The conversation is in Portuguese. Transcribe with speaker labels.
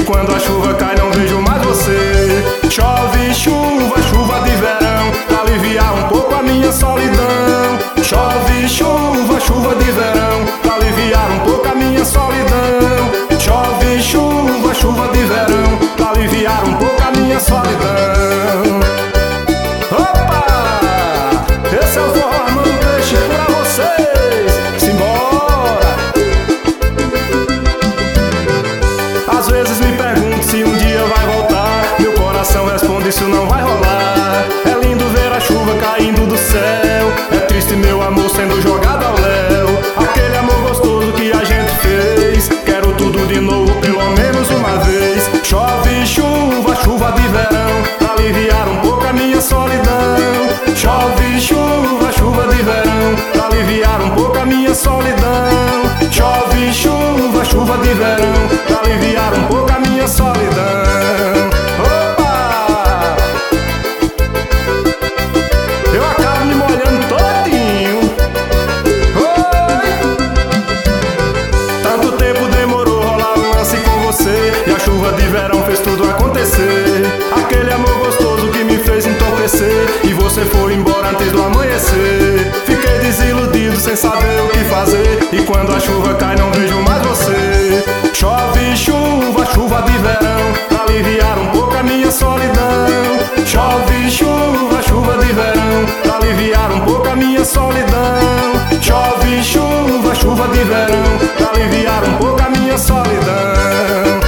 Speaker 1: quando a chuva cai não vejo mais você. Chove chuva, chuva de verão, pra aliviar um pouco a minha solidão. Chove chuva, chuva de verão, pra aliviar um pouco a minha solidão. Chove chuva, chuva de verão, pra aliviar um pouco a minha solidão. Opa! Esse é o forró Armando Peixe pra vocês. Simbora! Às vezes me pergunto se um dia vai voltar. Meu coração responde: isso não vai rolar. É lindo ver a chuva caindo do céu, é triste meu amor sendo jogado ao léu. Aquele amor gostoso que a gente fez, quero tudo de novo pelo menos uma vez. Chove chuva, chuva de verão, pra aliviar um pouco a minha solidão. Chove chuva, chuva de verão, pra aliviar um pouco a minha solidão. Chove chuva, chuva de verão, pra aliviar um pouco a minha solidão. Opa! Eu acabo me molhando todinho. Oi! Tanto tempo demorou rolar um lance com você, e a chuva de verão fez tudo acontecer. Aquele amor gostoso que me fez entorpecer, e você foi embora antes do amanhecer. Fiquei desiludido sem saber o que fazer, e quando a chuva cai não vejo mais você. Chove chuva, chuva de verão, pra aliviar um pouco a minha solidão. Chove chuva, chuva de verão, pra aliviar um pouco a minha solidão. Chove chuva, chuva de verão, pra aliviar um pouco a minha solidão.